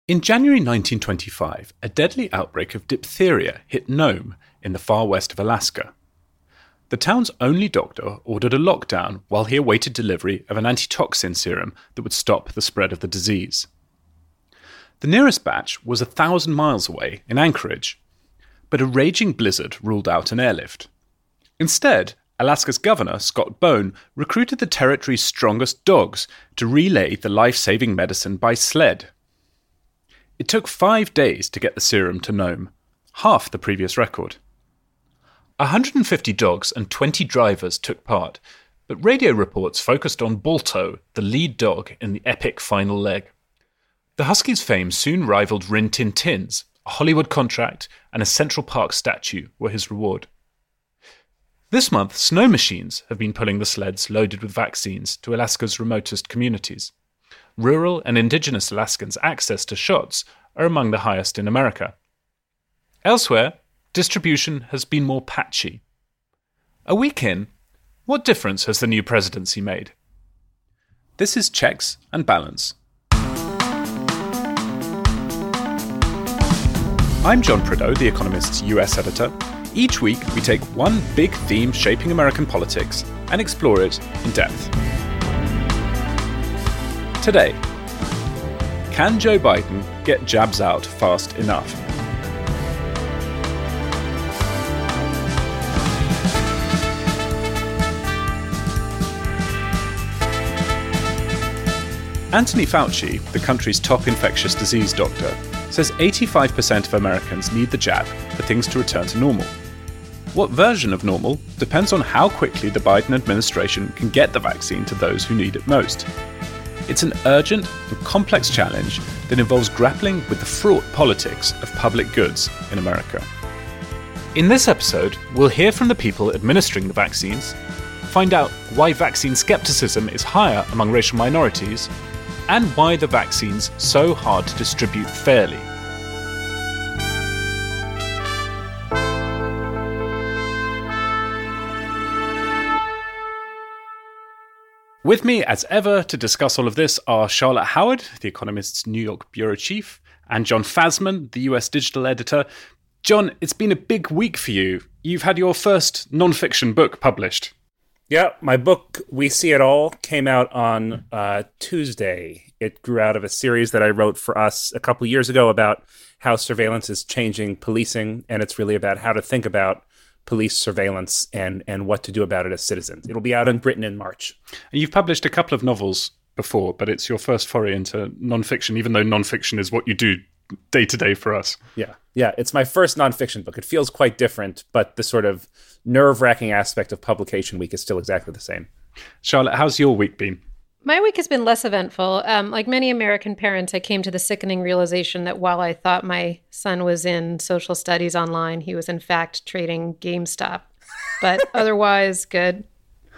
In January 1925, a deadly outbreak of diphtheria hit Nome in the far west of Alaska. The town's only doctor ordered a lockdown while he awaited delivery of an antitoxin serum that would stop the spread of the disease. The nearest batch was 1,000 miles away in Anchorage, but a raging blizzard ruled out an airlift. Instead, Alaska's governor, Scott Bone, recruited the territory's strongest dogs to relay the life-saving medicine by sled. It took 5 days to get the serum to Nome, half the previous record. 150 dogs and 20 drivers took part, but radio reports focused on Balto, the lead dog in the epic final leg. The Husky's fame soon rivaled Rin Tin Tin's. A Hollywood contract and a Central Park statue were his reward. This month, snow machines have been pulling the sleds loaded with vaccines to Alaska's remotest communities. Rural and indigenous Alaskans' access to shots are among the highest in America. Elsewhere, distribution has been more patchy. A week in, what difference has the new presidency made? This is Checks and Balance. I'm John Prideaux, The Economist's US editor. Each week, we take one big theme shaping American politics and explore it in depth. Today, can Joe Biden get jabs out fast enough? Anthony Fauci, the country's top infectious disease doctor, says 85% of Americans need the jab for things to return to normal. What version of normal depends on how quickly the Biden administration can get the vaccine to those who need it most. It's an urgent and complex challenge that involves grappling with the fraught politics of public goods in America. In this episode, we'll hear from the people administering the vaccines, find out why vaccine skepticism is higher among racial minorities, and why the vaccine's so hard to distribute fairly. With me, as ever, to discuss all of this are Charlotte Howard, The Economist's New York bureau chief, and Jon Fasman, the US digital editor. Jon, it's been a big week for you. You've had your first non-fiction book published. Yeah, my book, We See It All, came out on Tuesday. It grew out of a series that I wrote for us a couple years ago about how surveillance is changing policing, and it's really about how to think about police surveillance and what to do about it as citizens. It'll be out in Britain in March. And you've published a couple of novels before, but it's your first foray into nonfiction, even though nonfiction is what you do day to day for us. Yeah, it's my first nonfiction book. It feels quite different, but the sort of nerve-wracking aspect of publication week is still exactly the same. Charlotte, how's your week been? My week has been less eventful. Like many American parents, I came to the sickening realization that while I thought my son was in social studies online, he was in fact trading GameStop. But otherwise, good.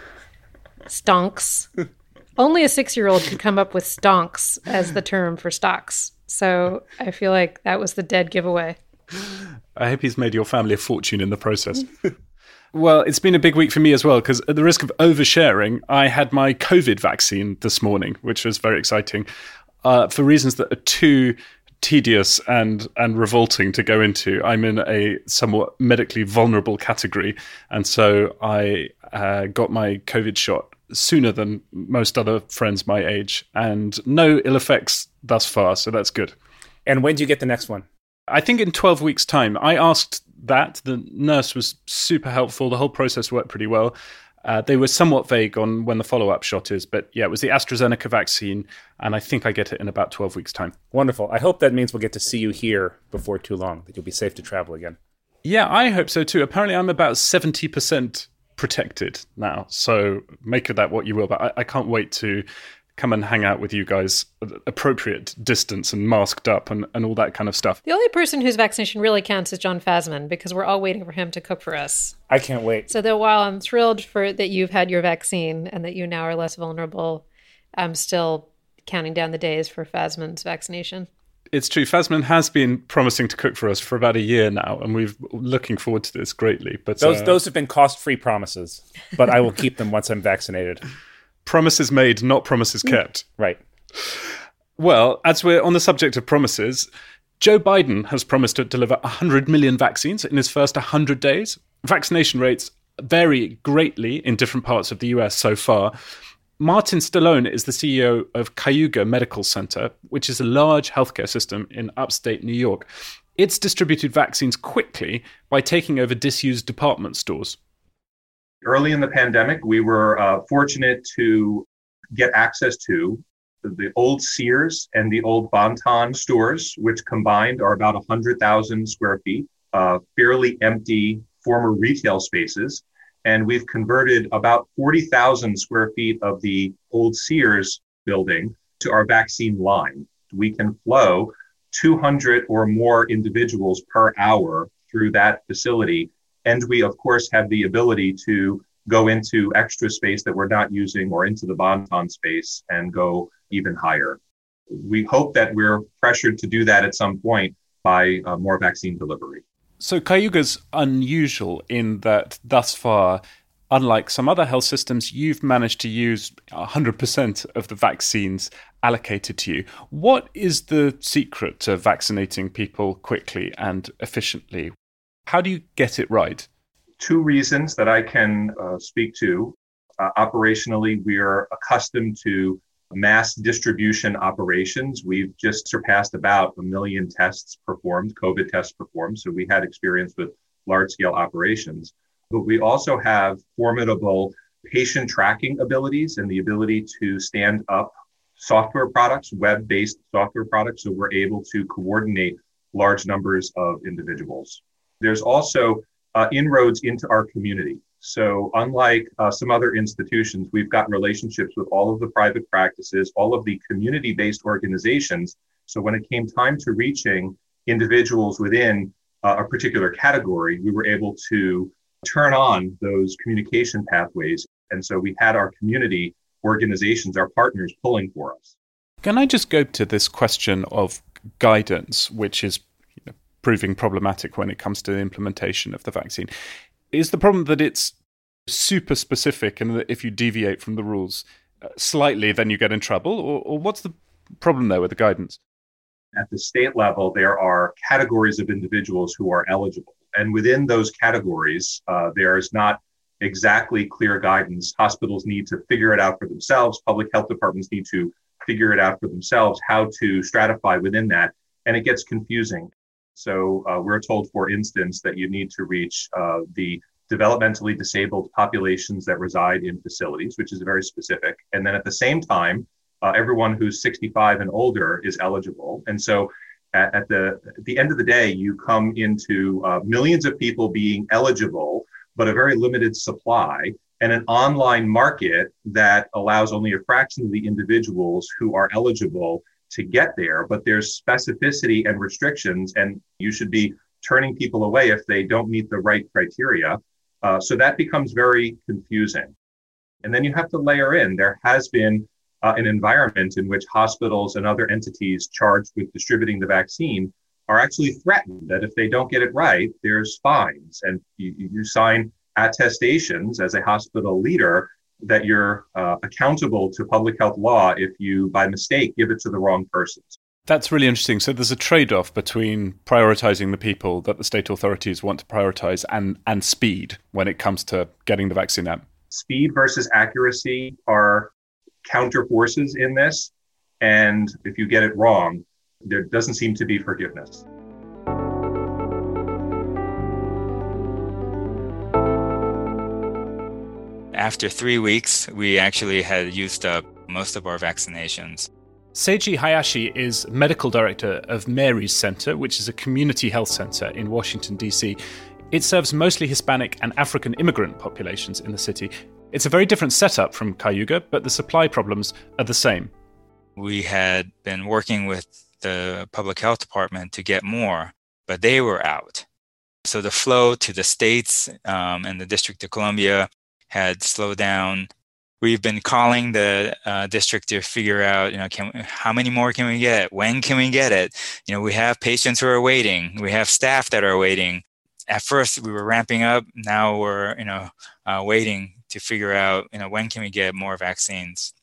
Stonks. Only a 6-year-old could come up with stonks as the term for stocks. So I feel like that was the dead giveaway. I hope he's made your family a fortune in the process. Well, it's been a big week for me as well, because at the risk of oversharing, I had my COVID vaccine this morning, which was very exciting, for reasons that are too tedious and revolting to go into. I'm in a somewhat medically vulnerable category, and so I got my COVID shot sooner than most other friends my age, and no ill effects thus far, so that's good. And when do you get the next one? I think in 12 weeks' time. I asked that. The nurse was super helpful. The whole process worked pretty well. They were somewhat vague on when the follow-up shot is, but yeah, it was the AstraZeneca vaccine, and I think I get it in about 12 weeks' time. Wonderful. I hope that means we'll get to see you here before too long, that you'll be safe to travel again. Yeah, I hope so too. Apparently I'm about 70% protected now, so make of that what you will, but I can't wait to come and hang out with you guys at appropriate distance and masked up and all that kind of stuff. The only person whose vaccination really counts is Jon Fasman, because we're all waiting for him to cook for us. I can't wait. So while I'm thrilled that you've had your vaccine and that you now are less vulnerable, I'm still counting down the days for Fasman's vaccination. It's true. Fasman has been promising to cook for us for about a year now, and we're looking forward to this greatly. But those have been cost-free promises, but I will keep them once I'm vaccinated. Promises made, not promises kept. Right. Well, as we're on the subject of promises, Joe Biden has promised to deliver 100 million vaccines in his first 100 days. Vaccination rates vary greatly in different parts of the US so far. Martin Stallone is the CEO of Cayuga Medical Center, which is a large healthcare system in upstate New York. It's distributed vaccines quickly by taking over disused department stores. Early in the pandemic, we were fortunate to get access to the old Sears and the old Bon-Ton stores, which combined are about 100,000 square feet, fairly empty former retail spaces. And we've converted about 40,000 square feet of the old Sears building to our vaccine line. We can flow 200 or more individuals per hour through that facility. And we, of course, have the ability to go into extra space that we're not using or into the Bon-Ton space and go even higher. We hope that we're pressured to do that at some point by more vaccine delivery. So Cayuga's unusual in that thus far, unlike some other health systems, you've managed to use 100% of the vaccines allocated to you. What is the secret to vaccinating people quickly and efficiently? How do you get it right? Two reasons that I can speak to. Operationally, we are accustomed to mass distribution operations. We've just surpassed about 1 million tests performed, COVID tests performed. So we had experience with large-scale operations. But we also have formidable patient tracking abilities and the ability to stand up software products, web-based software products, so we're able to coordinate large numbers of individuals. There's also inroads into our community. So unlike some other institutions, we've got relationships with all of the private practices, all of the community-based organizations. So when it came time to reaching individuals within a particular category, we were able to turn on those communication pathways. And so we had our community organizations, our partners, pulling for us. Can I just go to this question of guidance, which is proving problematic when it comes to the implementation of the vaccine? Is the problem that it's super specific and that if you deviate from the rules slightly, then you get in trouble? Or what's the problem there with the guidance? At the state level, there are categories of individuals who are eligible. And within those categories, there is not exactly clear guidance. Hospitals need to figure it out for themselves. Public health departments need to figure it out for themselves, how to stratify within that. And it gets confusing. So we're told, for instance, that you need to reach the developmentally disabled populations that reside in facilities, which is very specific. And then at the same time, everyone who's 65 and older is eligible. And so at the end of the day, you come into millions of people being eligible, but a very limited supply, and an online market that allows only a fraction of the individuals who are eligible to get there. But there's specificity and restrictions, and you should be turning people away if they don't meet the right criteria. So that becomes very confusing. And then you have to layer in, there has been an environment in which hospitals and other entities charged with distributing the vaccine are actually threatened that if they don't get it right, there's fines. And you sign attestations as a hospital leader that you're accountable to public health law if you, by mistake, give it to the wrong persons. That's really interesting. So there's a trade-off between prioritizing the people that the state authorities want to prioritize and speed when it comes to getting the vaccine out. Speed versus accuracy are counter forces in this. And if you get it wrong, there doesn't seem to be forgiveness. After 3 weeks, we actually had used up most of our vaccinations. Seiji Hayashi is medical director of Mary's Center, which is a community health center in Washington, D.C. It serves mostly Hispanic and African immigrant populations in the city. It's a very different setup from Cayuga, but the supply problems are the same. We had been working with the public health department to get more, but they were out. So the flow to the states and the District of Columbia had slowed down. We've been calling the district to figure out, how many more can we get? When can we get it? We have patients who are waiting. We have staff that are waiting. At first, we were ramping up. Now we're, waiting to figure out, when can we get more vaccines?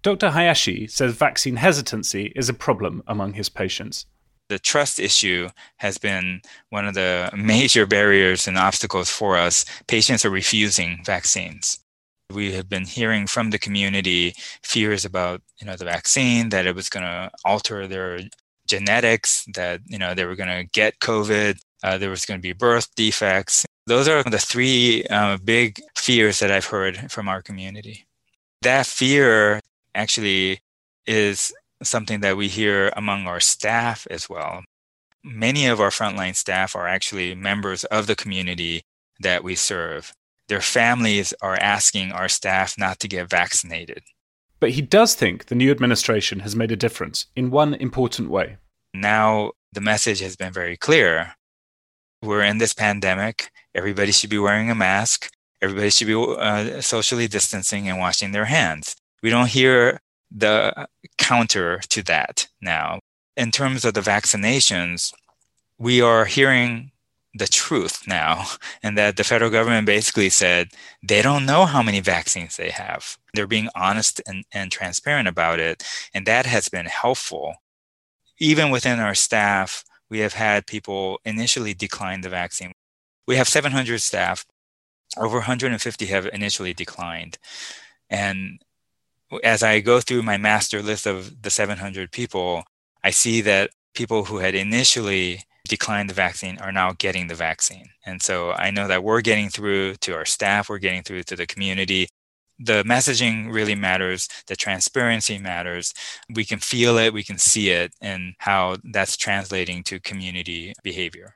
Dr. Hayashi says vaccine hesitancy is a problem among his patients. The trust issue has been one of the major barriers and obstacles for us. Patients are refusing vaccines. We have been hearing from the community fears about, the vaccine, that it was going to alter their genetics, that, they were going to get COVID, there was going to be birth defects. Those are the three big fears that I've heard from our community. That fear actually is something that we hear among our staff as well. Many of our frontline staff are actually members of the community that we serve. Their families are asking our staff not to get vaccinated. But he does think the new administration has made a difference in one important way. Now the message has been very clear. We're in this pandemic. Everybody should be wearing a mask. Everybody should be socially distancing and washing their hands. We don't hear the counter to that now. In terms of the vaccinations, we are hearing the truth now, and that the federal government basically said they don't know how many vaccines they have. They're being honest and transparent about it, and that has been helpful. Even within our staff, we have had people initially decline the vaccine. We have 700 staff. Over 150 have initially declined. And as I go through my master list of the 700 people, I see that people who had initially declined the vaccine are now getting the vaccine. And so I know that we're getting through to our staff, we're getting through to the community. The messaging really matters, the transparency matters. We can feel it, we can see it, and how that's translating to community behavior.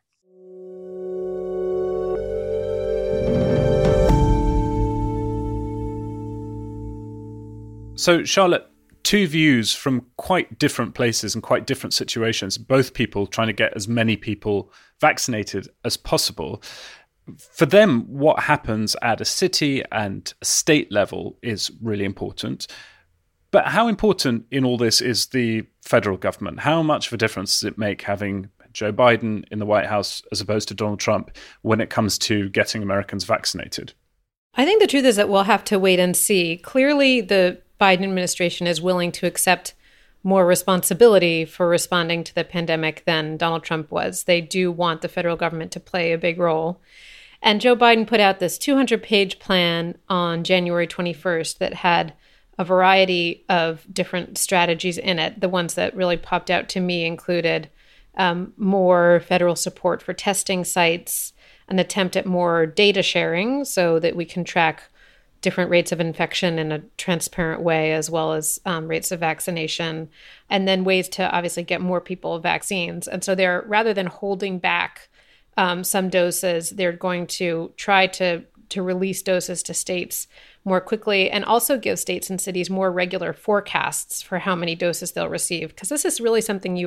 So, Charlotte, two views from quite different places and quite different situations, both people trying to get as many people vaccinated as possible. For them, what happens at a city and a state level is really important. But how important in all this is the federal government? How much of a difference does it make having Joe Biden in the White House as opposed to Donald Trump when it comes to getting Americans vaccinated? I think the truth is that we'll have to wait and see. Clearly, the Biden administration is willing to accept more responsibility for responding to the pandemic than Donald Trump was. They do want the federal government to play a big role. And Joe Biden put out this 200-page plan on January 21st that had a variety of different strategies in it. The ones that really popped out to me included more federal support for testing sites, an attempt at more data sharing so that we can track different rates of infection in a transparent way, as well as rates of vaccination, and then ways to obviously get more people vaccines. And so they're, rather than holding back some doses, they're going to try to release doses to states more quickly, and also give states and cities more regular forecasts for how many doses they'll receive. Because this is really something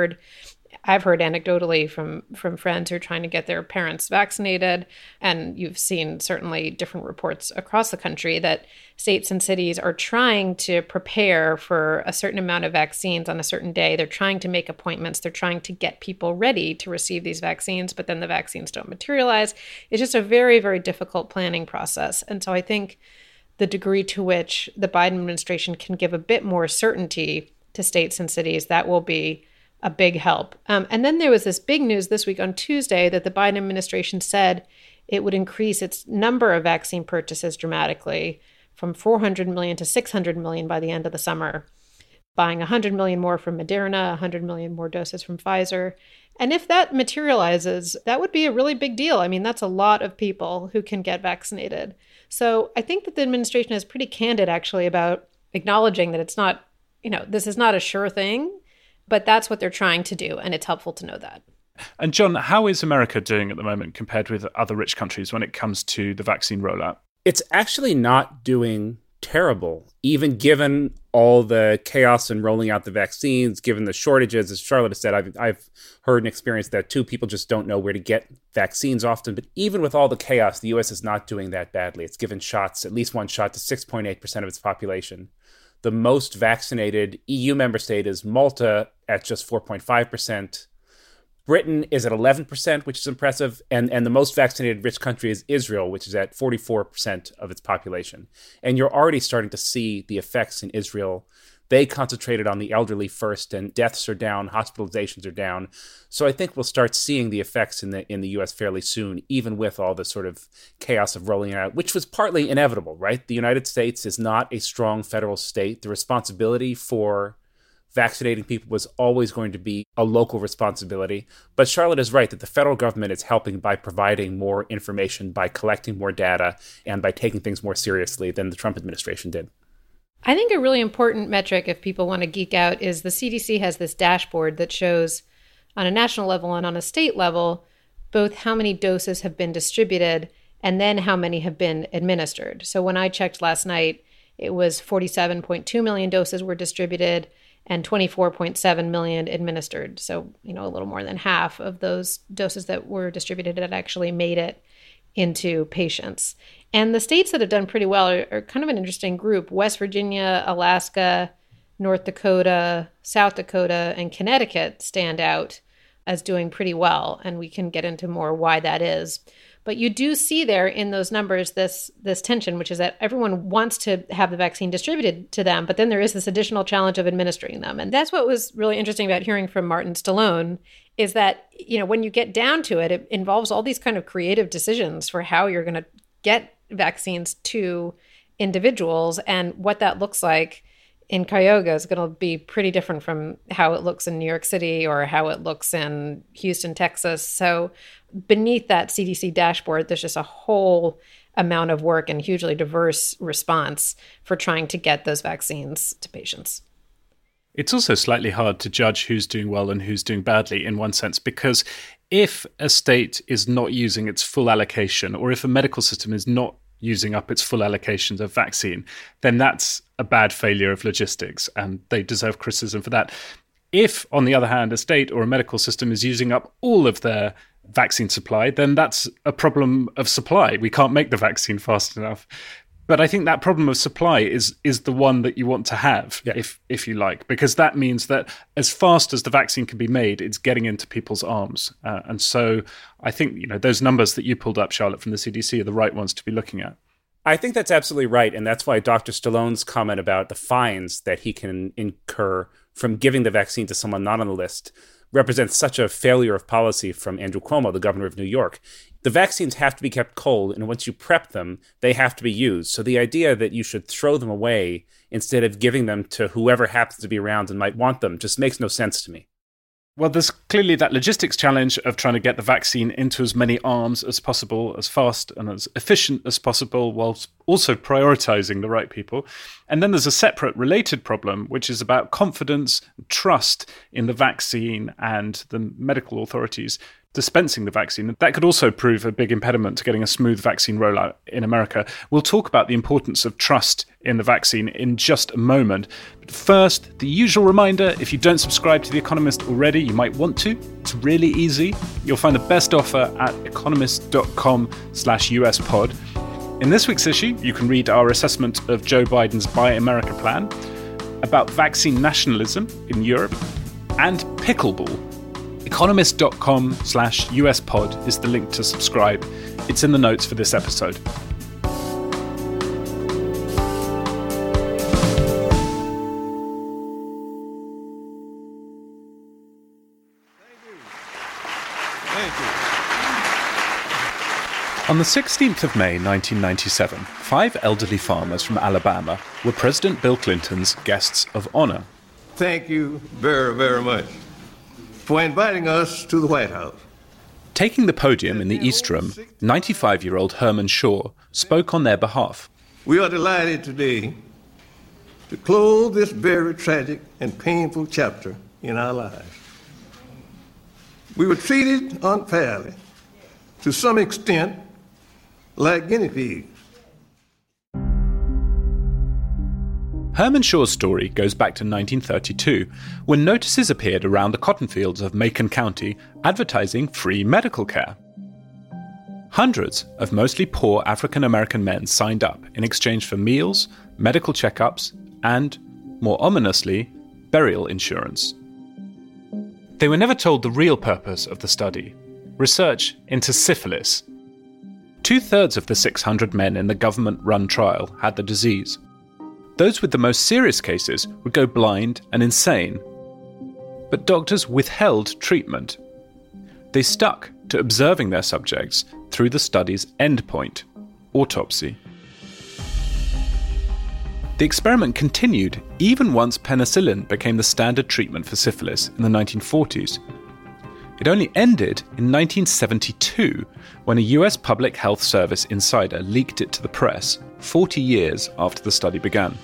I've heard anecdotally from friends who are trying to get their parents vaccinated. And you've seen certainly different reports across the country that states and cities are trying to prepare for a certain amount of vaccines on a certain day. They're trying to make appointments. They're trying to get people ready to receive these vaccines, but then the vaccines don't materialize. It's just a very, very difficult planning process. And so I think the degree to which the Biden administration can give a bit more certainty to states and cities, that will be a big help. And then there was this big news this week on Tuesday that the Biden administration said it would increase its number of vaccine purchases dramatically from 400 million to 600 million by the end of the summer, buying 100 million more from Moderna, 100 million more doses from Pfizer. And if that materializes, that would be a really big deal. I mean, that's a lot of people who can get vaccinated. So I think that the administration is pretty candid, actually, about acknowledging that it's not, this is not a sure thing. But that's what they're trying to do, and it's helpful to know that. And John, how is America doing at the moment compared with other rich countries when it comes to the vaccine rollout? It's actually not doing terrible, even given all the chaos in rolling out the vaccines, given the shortages. As Charlotte has said, I've heard and experienced that too. People just don't know where to get vaccines often. But even with all the chaos, the U.S. is not doing that badly. It's given shots, at least one shot, to 6.8% of its population. The most vaccinated EU member state is Malta at just 4.5%. Britain is at 11%, which is impressive, and the most vaccinated rich country is Israel, which is at 44% of its population. And you're already starting to see the effects in Israel. They concentrated on the elderly first, and deaths are down, hospitalizations are down. So I think we'll start seeing the effects in the U.S. fairly soon, even with all the sort of chaos of rolling it out, which was partly inevitable, right? The United States is not a strong federal state. The responsibility for vaccinating people was always going to be a local responsibility. But Charlotte is right that the federal government is helping by providing more information, by collecting more data, and by taking things more seriously than the Trump administration did. I think a really important metric, if people want to geek out, is the CDC has this dashboard that shows on a national level and on a state level both how many doses have been distributed and then how many have been administered. So when I checked last night, it was 47.2 million doses were distributed and 24.7 million administered. So, a little more than half of those doses that were distributed had actually made it into patients. And the states that have done pretty well are kind of an interesting group. West Virginia, Alaska, North Dakota, South Dakota, and Connecticut stand out as doing pretty well. And we can get into more why that is. But you do see there in those numbers this tension, which is that everyone wants to have the vaccine distributed to them, but then there is this additional challenge of administering them. And that's what was really interesting about hearing from Martin Stallone, is that, when you get down to it, it involves all these kind of creative decisions for how you're going to get vaccines to individuals. And what that looks like in Cuyahoga is going to be pretty different from how it looks in New York City or how it looks in Houston, Texas. So beneath that CDC dashboard, there's just a whole amount of work and hugely diverse response for trying to get those vaccines to patients. It's also slightly hard to judge who's doing well and who's doing badly in one sense, because if a state is not using its full allocation, or if a medical system is not using up its full allocations of vaccine, then that's a bad failure of logistics, and they deserve criticism for that. If, on the other hand, a state or a medical system is using up all of their vaccine supply, then that's a problem of supply. We can't make the vaccine fast enough. But I think that problem of supply is the one that you want to have, if you like, because that means that as fast as the vaccine can be made, it's getting into people's arms. And so I think, those numbers that you pulled up, Charlotte, from the CDC are the right ones to be looking at. I think that's absolutely right. And that's why Dr. Stallone's comment about the fines that he can incur from giving the vaccine to someone not on the list represents such a failure of policy from Andrew Cuomo, the governor of New York. The vaccines have to be kept cold, and once you prep them, they have to be used. So the idea that you should throw them away instead of giving them to whoever happens to be around and might want them just makes no sense to me. Well, there's clearly that logistics challenge of trying to get the vaccine into as many arms as possible, as fast and as efficient as possible, whilst also prioritizing the right people. And then there's a separate related problem, which is about confidence, trust in the vaccine and the medical authorities dispensing the vaccine. That could also prove a big impediment to getting a smooth vaccine rollout in America. We'll talk about the importance of trust in the vaccine in just a moment. But first, the usual reminder, if you don't subscribe to The Economist already, you might want to. It's really easy. You'll find the best offer at economist.com/US pod. In this week's issue, you can read our assessment of Joe Biden's Buy America plan, about vaccine nationalism in Europe, and pickleball. Economist.com/US pod is the link to subscribe. It's in the notes for this episode. On the 16th of May 1997, 5 elderly farmers from Alabama were President Bill Clinton's guests of honor. Thank you very, very much for inviting us to the White House. Taking the podium in the East Room, 95-year-old Herman Shaw spoke on their behalf. We are delighted today to close this very tragic and painful chapter in our lives. We were treated unfairly, to some extent, like guinea pigs. Herman Shaw's story goes back to 1932, when notices appeared around the cotton fields of Macon County advertising free medical care. Hundreds of mostly poor African-American men signed up in exchange for meals, medical checkups, and, more ominously, burial insurance. They were never told the real purpose of the study: research into syphilis. 2/3 of the 600 men in the government-run trial had the disease. Those with the most serious cases would go blind and insane. But doctors withheld treatment. They stuck to observing their subjects through the study's endpoint, autopsy. The experiment continued even once penicillin became the standard treatment for syphilis in the 1940s. It only ended in 1972 when a US Public Health Service insider leaked it to the press 40 years after the study began.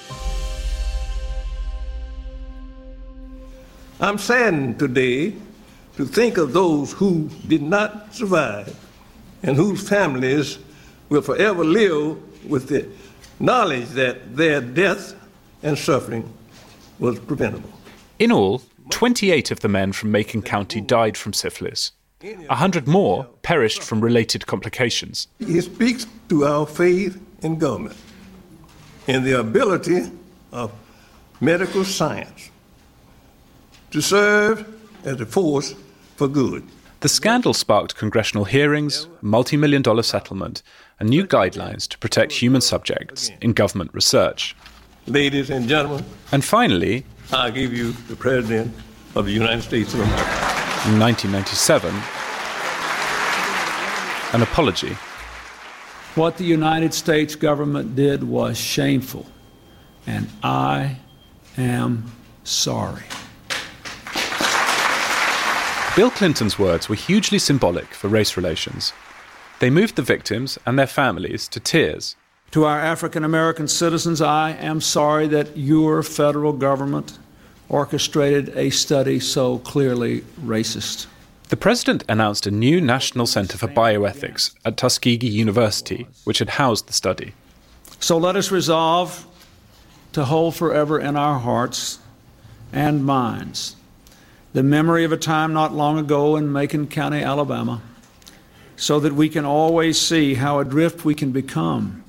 I'm saddened today to think of those who did not survive and whose families will forever live with the knowledge that their death and suffering was preventable. In all, 28 of the men from Macon County died from syphilis. 100 more perished from related complications. It speaks to our faith in government and the ability of medical science to serve as a force for good. The scandal sparked congressional hearings, a multi-million-dollar settlement, and new guidelines to protect human subjects in government research. Ladies and gentlemen, And finally, I give you the President of the United States of America. in 1997, an apology. What the United States government did was shameful, and I am sorry. Bill Clinton's words were hugely symbolic for race relations. They moved the victims and their families to tears. To our African American citizens, I am sorry that your federal government orchestrated a study so clearly racist. The president announced a new National Center for Bioethics at Tuskegee University, which had housed the study. So let us resolve to hold forever in our hearts and minds the memory of a time not long ago in Macon County, Alabama, so that we can always see how adrift we can become.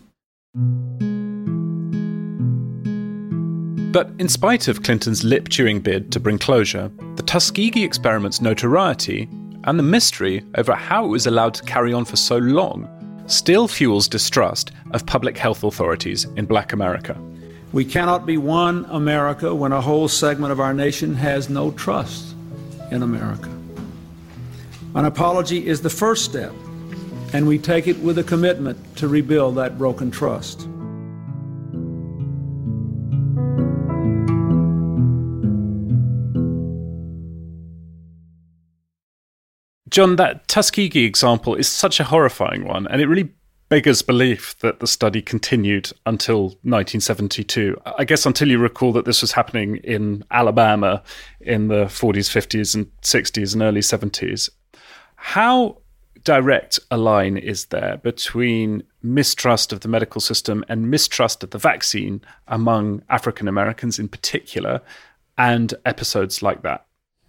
But in spite of Clinton's lip-chewing bid to bring closure, the Tuskegee experiment's notoriety and the mystery over how it was allowed to carry on for so long still fuels distrust of public health authorities in Black America. We cannot be one America when a whole segment of our nation has no trust in America. An apology is the first step, and we take it with a commitment to rebuild that broken trust. John, that Tuskegee example is such a horrifying one, and it really beggars belief that the study continued until 1972. I guess until you recall that this was happening in Alabama in the 40s, 50s, and 60s and early 70s. How direct a line is there between mistrust of the medical system and mistrust of the vaccine among African Americans in particular, and episodes like that?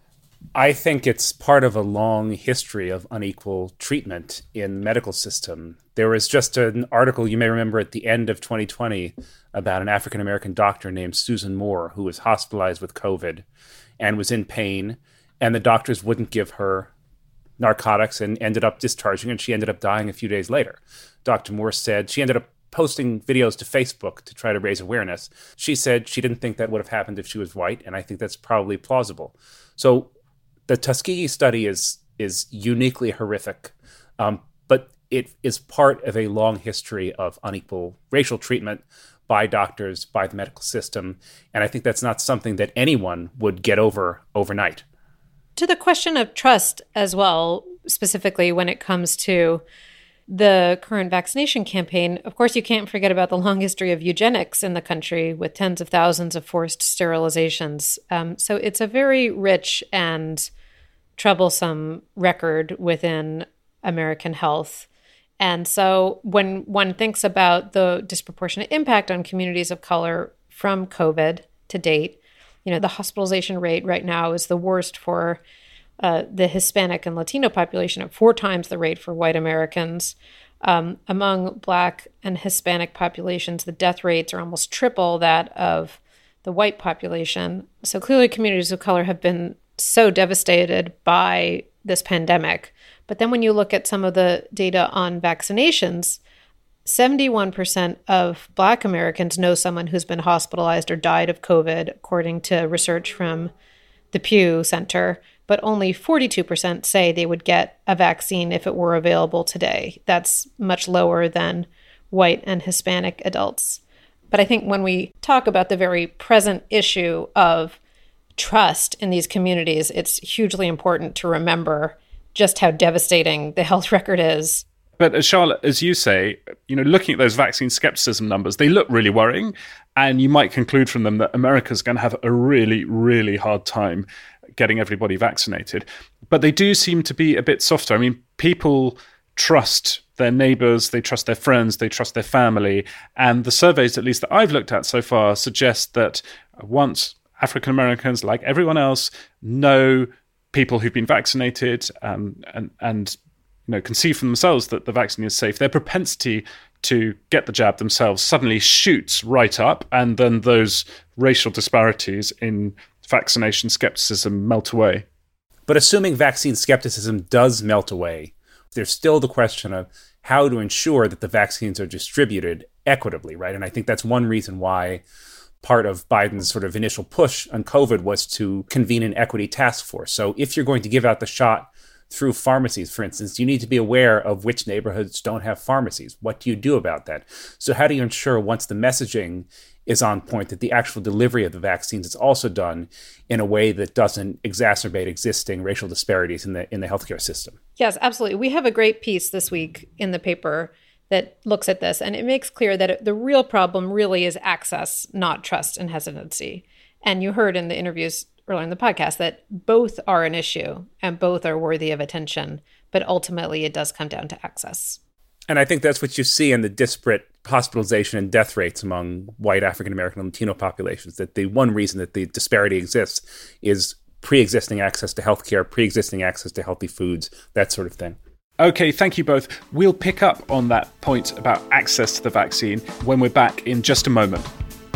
I think it's part of a long history of unequal treatment in the medical system. There was just an article you may remember at the end of 2020 about an African-American doctor named Susan Moore who was hospitalized with COVID and was in pain, and the doctors wouldn't give her narcotics and ended up discharging, and she ended up dying a few days later. Dr. Moore said she ended up posting videos to Facebook to try to raise awareness. She said she didn't think that would have happened if she was white, and I think that's probably plausible. So the Tuskegee study is uniquely horrific, but it is part of a long history of unequal racial treatment by doctors, by the medical system, and I think that's not something that anyone would get over overnight. To the question of trust as well, specifically when it comes to the current vaccination campaign, of course, you can't forget about the long history of eugenics in the country with tens of thousands of forced sterilizations. So it's a very rich and troublesome record within American health. And so when one thinks about the disproportionate impact on communities of color from COVID to date, the hospitalization rate right now is the worst for the Hispanic and Latino population at 4 times the rate for white Americans. Among Black and Hispanic populations, the death rates are almost triple that of the white population. So clearly communities of color have been so devastated by this pandemic. But then when you look at some of the data on vaccinations, 71% of Black Americans know someone who's been hospitalized or died of COVID, according to research from the Pew Center. But only 42% say they would get a vaccine if it were available today. That's much lower than white and Hispanic adults. But I think when we talk about the very present issue of trust in these communities, it's hugely important to remember just how devastating the health record is. But as Charlotte, as you say, looking at those vaccine skepticism numbers, they look really worrying. And you might conclude from them that America's going to have a really, really hard time getting everybody vaccinated. But they do seem to be a bit softer. I mean, people trust their neighbors, they trust their friends, they trust their family. And the surveys, at least that I've looked at so far, suggest that once African Americans, like everyone else, know people who've been vaccinated and can see for themselves that the vaccine is safe, their propensity to get the jab themselves suddenly shoots right up, and then those racial disparities in vaccination skepticism melt away. But assuming vaccine skepticism does melt away, there's still the question of how to ensure that the vaccines are distributed equitably, right? And I think that's one reason why part of Biden's sort of initial push on COVID was to convene an equity task force. So if you're going to give out the shot through pharmacies, for instance, you need to be aware of which neighborhoods don't have pharmacies. What do you do about that? So how do you ensure once the messaging is on point that the actual delivery of the vaccines is also done in a way that doesn't exacerbate existing racial disparities in the healthcare system? Yes, absolutely. We have a great piece this week in the paper that looks at this, and it makes clear that the real problem really is access, not trust and hesitancy. And you heard in the interviews earlier in the podcast that both are an issue and both are worthy of attention, but ultimately it does come down to access. And I think that's what you see in the disparate hospitalization and death rates among white African-American and Latino populations, that the one reason that the disparity exists is pre-existing access to healthcare, pre-existing access to healthy foods, that sort of thing. Okay, thank you both. We'll pick up on that point about access to the vaccine when we're back in just a moment.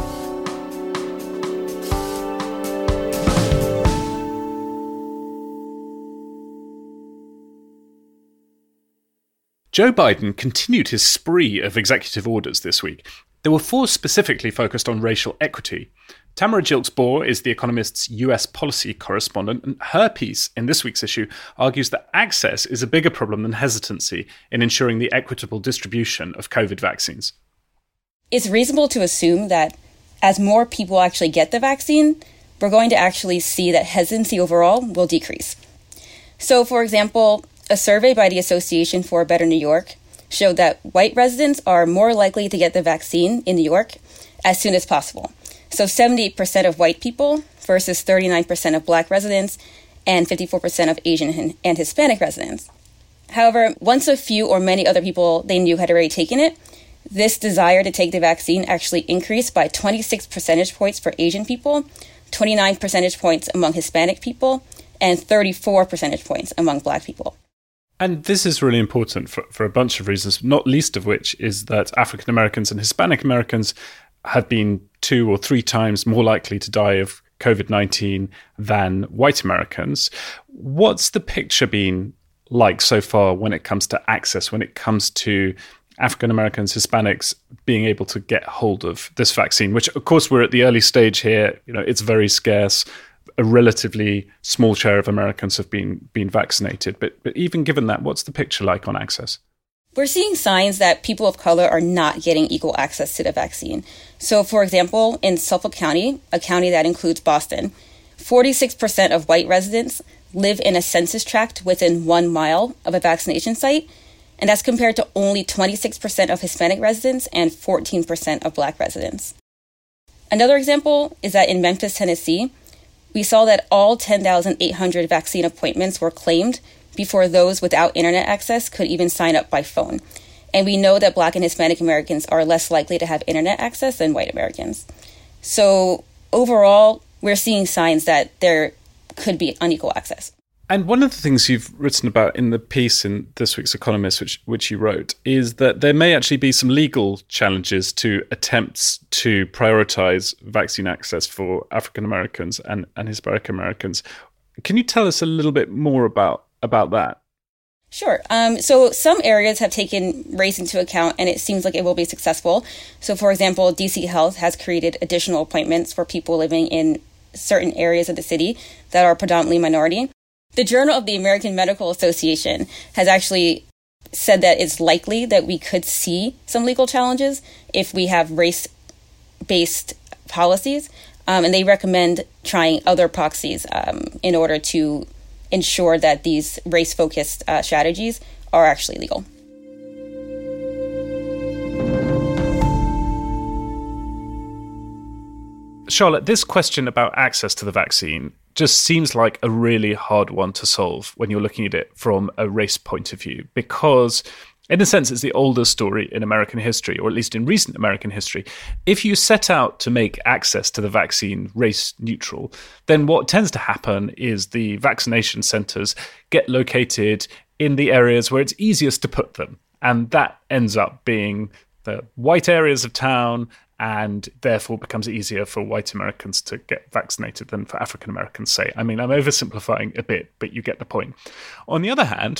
Joe Biden continued his spree of executive orders this week. There were 4 specifically focused on racial equity. Tamara Gilks-Bohr is The Economist's US policy correspondent, and her piece in this week's issue argues that access is a bigger problem than hesitancy in ensuring the equitable distribution of COVID vaccines. It's reasonable to assume that as more people actually get the vaccine, we're going to actually see that hesitancy overall will decrease. So, for example, a survey by the Association for a Better New York showed that white residents are more likely to get the vaccine in New York as soon as possible. So 78% of white people versus 39% of Black residents and 54% of Asian and Hispanic residents. However, once a few or many other people they knew had already taken it, this desire to take the vaccine actually increased by 26 percentage points for Asian people, 29 percentage points among Hispanic people, and 34 percentage points among Black people. And this is really important for a bunch of reasons, not least of which is that African Americans and Hispanic Americans have been 2 or 3 times more likely to die of COVID-19 than white Americans. What's the picture been like so far when it comes to access, when it comes to African Americans, Hispanics being able to get hold of this vaccine, which of course we're at the early stage here, it's very scarce. A relatively small share of Americans have been vaccinated. But even given that, what's the picture like on access? We're seeing signs that people of color are not getting equal access to the vaccine. So, for example, in Suffolk County, a county that includes Boston, 46% of white residents live in a census tract within 1 mile of a vaccination site, and that's compared to only 26% of Hispanic residents and 14% of Black residents. Another example is that in Memphis, Tennessee, we saw that all 10,800 vaccine appointments were claimed before those without internet access could even sign up by phone. And we know that Black and Hispanic Americans are less likely to have internet access than white Americans. So overall, we're seeing signs that there could be unequal access. And one of the things you've written about in the piece in this week's Economist, which you wrote, is that there may actually be some legal challenges to attempts to prioritize vaccine access for African Americans and Hispanic Americans. Can you tell us a little bit more about that? Sure. So some areas have taken race into account, and it seems like it will be successful. So, for example, DC Health has created additional appointments for people living in certain areas of the city that are predominantly minority. The Journal of the American Medical Association has actually said that it's likely that we could see some legal challenges if we have race-based policies, and they recommend trying other proxies in order to ensure that these race-focused strategies are actually legal. Charlotte, this question about access to the vaccine just seems like a really hard one to solve when you're looking at it from a race point of view, because in a sense, it's the oldest story in American history, or at least in recent American history. If you set out to make access to the vaccine race neutral, then what tends to happen is the vaccination centers get located in the areas where it's easiest to put them. And that ends up being the white areas of town, and therefore becomes easier for white Americans to get vaccinated than for African Americans, say. I mean, I'm oversimplifying a bit, but you get the point. On the other hand,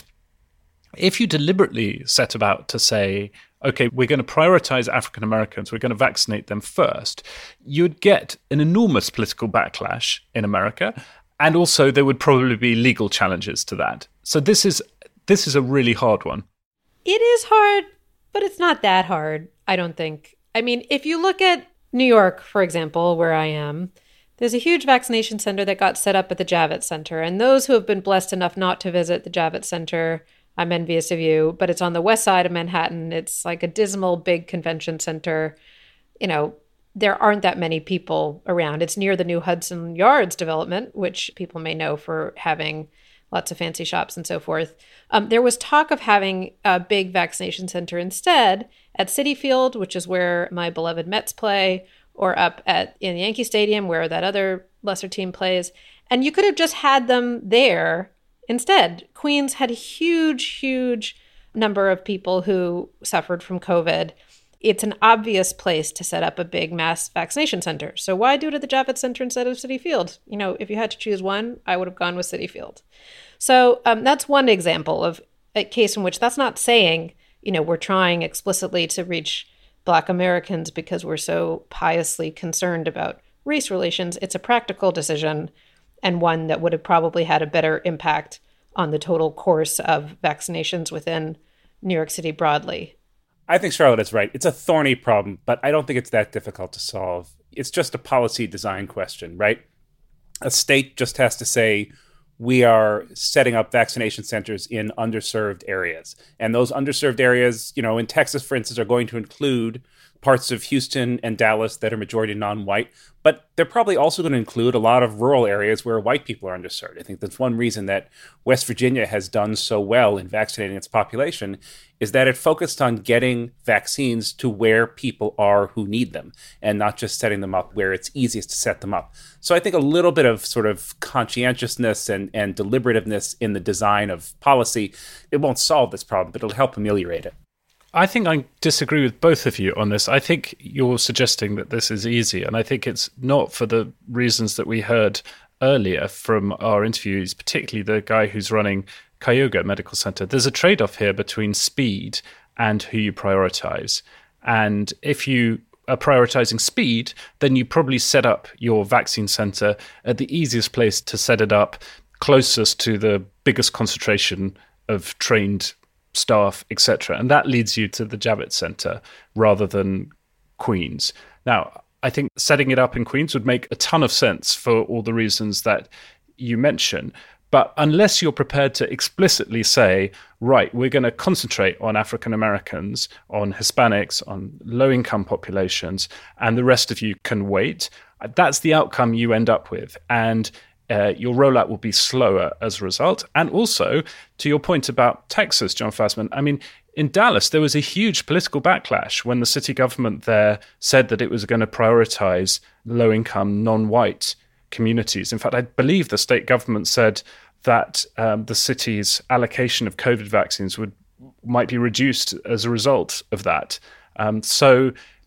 if you deliberately set about to say, okay, we're going to prioritize African Americans, we're going to vaccinate them first, you'd get an enormous political backlash in America, and also there would probably be legal challenges to that. So this is a really hard one. It is hard, but it's not that hard, I don't think. I mean, if you look at New York, for example, where I am, there's a huge vaccination center that got set up at the Javits Center. And those who have been blessed enough not to visit the Javits Center, I'm envious of you, but it's on the west side of Manhattan. It's like a dismal big convention center. You know, there aren't that many people around. It's near the new Hudson Yards development, which people may know for having lots of fancy shops and so forth. There was talk of having a big vaccination center instead at Citi Field, which is where my beloved Mets play, or up in Yankee Stadium, where that other lesser team plays. And you could have just had them there instead. Queens had a huge number of people who suffered from COVID. It's an obvious place to set up a big mass vaccination center. So why do it at the Javits Center instead of Citi Field? You know, if you had to choose one, I would have gone with Citi Field. So that's one example of a case in which that's not saying, you know, we're trying explicitly to reach Black Americans because we're so piously concerned about race relations. It's a practical decision, and one that would have probably had a better impact on the total course of vaccinations within New York City broadly. I think Charlotte is right. It's a thorny problem, but I don't think it's that difficult to solve. It's just a policy design question, right? A state just has to say, we are setting up vaccination centers in underserved areas. And those underserved areas, you know, in Texas, for instance, are going to include parts of Houston and Dallas that are majority non-white, but they're probably also going to include a lot of rural areas where white people are underserved. I think that's one reason that West Virginia has done so well in vaccinating its population, is that it focused on getting vaccines to where people are who need them, and not just setting them up where it's easiest to set them up. So I think a little bit of sort of conscientiousness and deliberativeness in the design of policy, it won't solve this problem, but it'll help ameliorate it. I think I disagree with both of you on this. I think you're suggesting that this is easy, and I think it's not for the reasons that we heard earlier from our interviewees, particularly the guy who's running Cayuga Medical Center. There's a trade-off here between speed and who you prioritize. And if you are prioritizing speed, then you probably set up your vaccine center at the easiest place to set it up, closest to the biggest concentration of trained staff, etc. And that leads you to the Javits Center rather than Queens. Now, I think setting it up in Queens would make a ton of sense for all the reasons that you mention. But unless you're prepared to explicitly say, right, we're going to concentrate on African Americans, on Hispanics, on low-income populations, and the rest of you can wait, that's the outcome you end up with. And your rollout will be slower as a result. And also, to your point about Texas, John Fasman, I mean, in Dallas, there was a huge political backlash when the city government there said that it was going to prioritize low-income, non-white communities. In fact, I believe the state government said that the city's allocation of COVID vaccines might be reduced as a result of that. So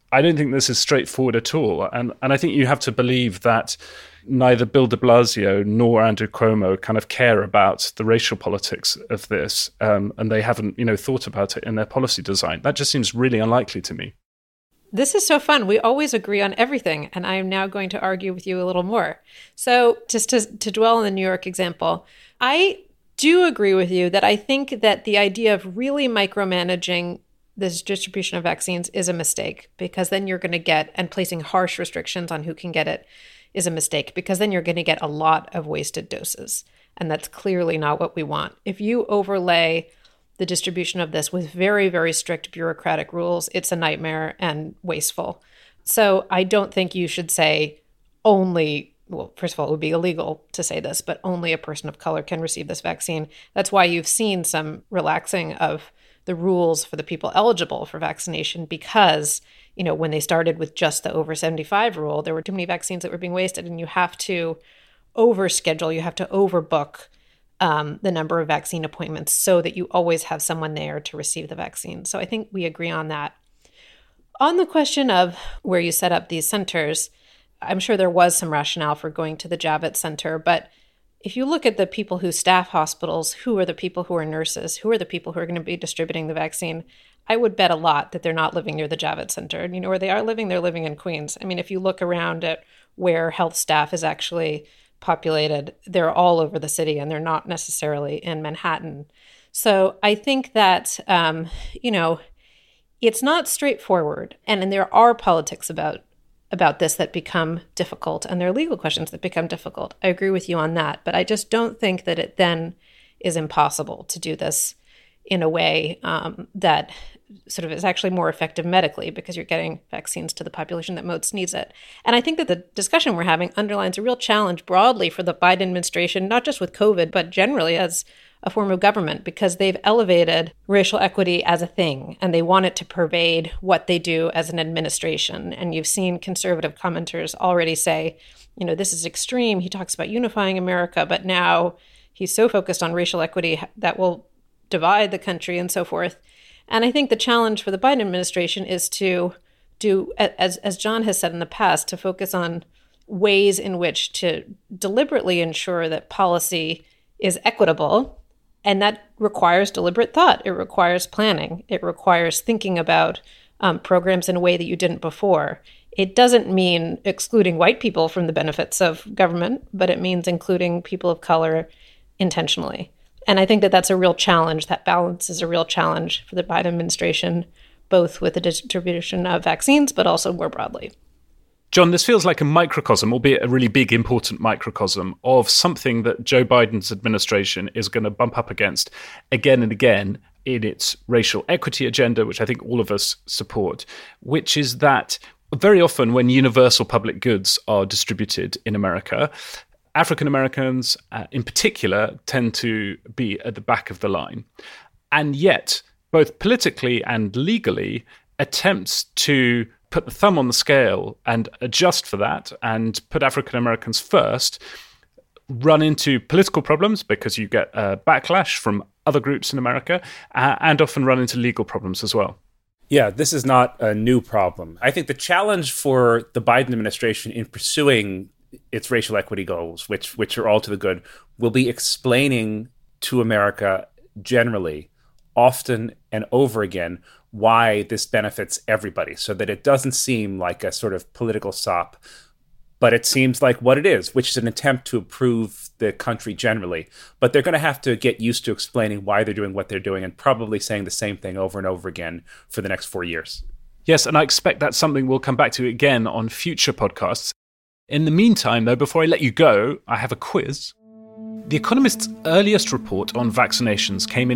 I don't think this is straightforward at all. And I think you have to believe that neither Bill de Blasio nor Andrew Cuomo kind of care about the racial politics of this, and they haven't, thought about it in their policy design. That just seems really unlikely to me. This is so fun. We always agree on everything, and I am now going to argue with you a little more. So just to dwell on the New York example, I do agree with you that I think that the idea of really micromanaging this distribution of vaccines is a mistake, because then you're going to get, and placing harsh restrictions on who can get it is a mistake, because then you're going to get a lot of wasted doses. And that's clearly not what we want. If you overlay the distribution of this with very, very strict bureaucratic rules, it's a nightmare and wasteful. So I don't think you should say only, well, first of all, it would be illegal to say this, but only a person of color can receive this vaccine. That's why you've seen some relaxing of the rules for the people eligible for vaccination, because, when they started with just the over 75 rule, there were too many vaccines that were being wasted, and you have to overschedule, you have to overbook the number of vaccine appointments so that you always have someone there to receive the vaccine. So I think we agree on that. On the question of where you set up these centers, I'm sure there was some rationale for going to the Javits Center, but if you look at the people who staff hospitals, who are the people who are nurses, who are the people who are going to be distributing the vaccine, I would bet a lot that they're not living near the Javits Center. And where they are living, they're living in Queens. I mean, if you look around at where health staff is actually populated, they're all over the city, and they're not necessarily in Manhattan. So I think that, it's not straightforward. And there are politics about this that become difficult, and there are legal questions that become difficult. I agree with you on that, but I just don't think that it then is impossible to do this in a way that sort of is actually more effective medically, because you're getting vaccines to the population that most needs it. And I think that the discussion we're having underlines a real challenge broadly for the Biden administration, not just with COVID, but generally as a form of government, because they've elevated racial equity as a thing, and they want it to pervade what they do as an administration. And you've seen conservative commenters already say, this is extreme. He talks about unifying America, but now he's so focused on racial equity that will divide the country and so forth. And I think the challenge for the Biden administration is to do, as John has said in the past, to focus on ways in which to deliberately ensure that policy is equitable. And that requires deliberate thought. It requires planning. It requires thinking about programs in a way that you didn't before. It doesn't mean excluding white people from the benefits of government, but it means including people of color intentionally. And I think that that's a real challenge. That balance is a real challenge for the Biden administration, both with the distribution of vaccines, but also more broadly. John, this feels like a microcosm, albeit a really big, important microcosm, of something that Joe Biden's administration is going to bump up against again and again in its racial equity agenda, which I think all of us support, which is that very often when universal public goods are distributed in America, African Americans in particular tend to be at the back of the line. And yet, both politically and legally, attempts to put the thumb on the scale and adjust for that and put African Americans first run into political problems, because you get backlash from other groups in America, and often run into legal problems as well. Yeah, this is not a new problem. I think the challenge for the Biden administration in pursuing its racial equity goals, which are all to the good, will be explaining to America generally, often and over again, why this benefits everybody, so that it doesn't seem like a sort of political sop, but it seems like what it is, which is an attempt to improve the country generally. But they're going to have to get used to explaining why they're doing what they're doing, and probably saying the same thing over and over again for the next 4 years. Yes, and I expect that's something we'll come back to again on future podcasts. In the meantime, though, before I let you go, I have a quiz. The Economist's earliest report on vaccinations came in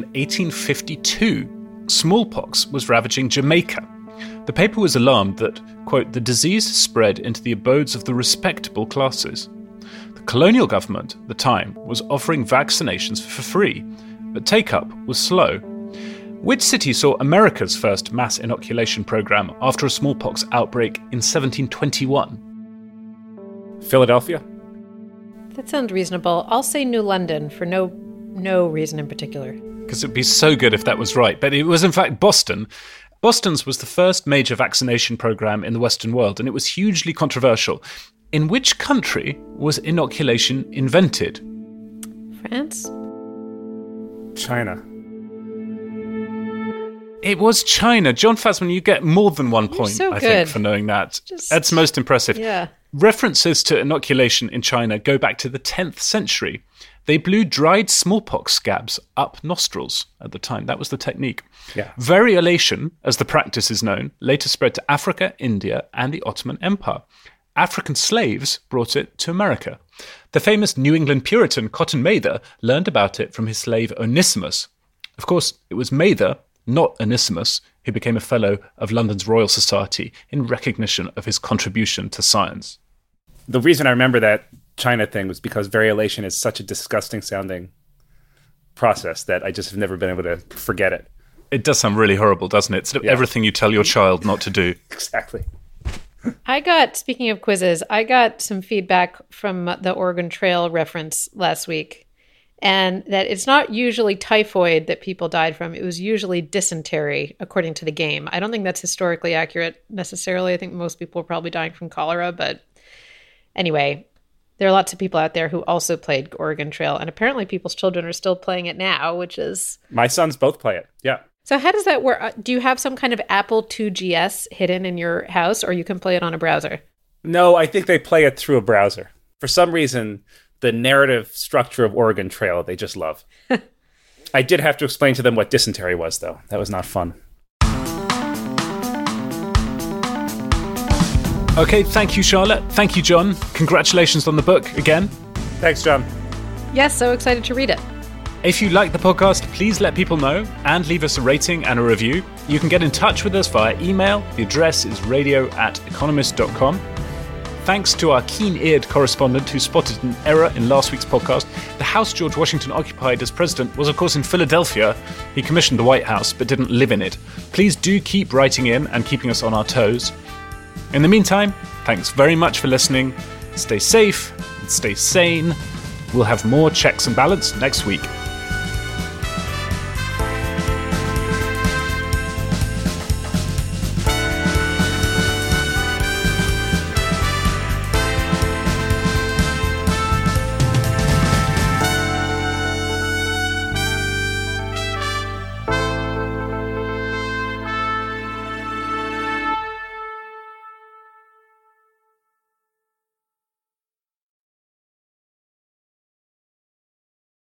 1852. Smallpox was ravaging Jamaica. The paper was alarmed that, quote, the disease spread into the abodes of the respectable classes. The colonial government at the time was offering vaccinations for free, but take-up was slow. Which city saw America's first mass inoculation program after a smallpox outbreak in 1721? Philadelphia? That sounds reasonable. I'll say New London for no reason in particular. Because it would be so good if that was right. But it was in fact Boston. Boston's was the first major vaccination program in the Western world, and it was hugely controversial. In which country was inoculation invented? France? China. It was China. John Fasman, you get more than 1 point, so I good. think, for knowing that. That's most impressive. Yeah. References to inoculation in China go back to the 10th century. They blew dried smallpox scabs up nostrils at the time. That was the technique. Yeah. Variolation, as the practice is known, later spread to Africa, India, and the Ottoman Empire. African slaves brought it to America. The famous New England Puritan Cotton Mather learned about it from his slave Onesimus. Of course, it was Mather, not Onesimus, who became a Fellow of London's Royal Society in recognition of his contribution to science. The reason I remember that China thing was because variolation is such a disgusting sounding process that I just have never been able to forget it. It does sound really horrible, doesn't it? It's sort of everything you tell your child not to do. Exactly. Speaking of quizzes, I got some feedback from the Oregon Trail reference last week, and that it's not usually typhoid that people died from. It was usually dysentery, according to the game. I don't think that's historically accurate necessarily. I think most people were probably dying from cholera, but anyway, there are lots of people out there who also played Oregon Trail, and apparently people's children are still playing it now, which is... My sons both play it, yeah. So how does that work? Do you have some kind of Apple IIgs hidden in your house, or you can play it on a browser? No, I think they play it through a browser. For some reason, the narrative structure of Oregon Trail, they just love. I did have to explain to them what dysentery was, though. That was not fun. Okay, thank you, Charlotte. Thank you, John. Congratulations on the book again. Thanks, John. Yes, so excited to read it. If you like the podcast, please let people know and leave us a rating and a review. You can get in touch with us via email. The address is radio@economist.com. Thanks to our keen-eared correspondent who spotted an error in last week's podcast. The house George Washington occupied as president was, of course, in Philadelphia. He commissioned the White House but didn't live in it. Please do keep writing in and keeping us on our toes. In the meantime, thanks very much for listening. Stay safe and stay sane. We'll have more Checks and Balance next week.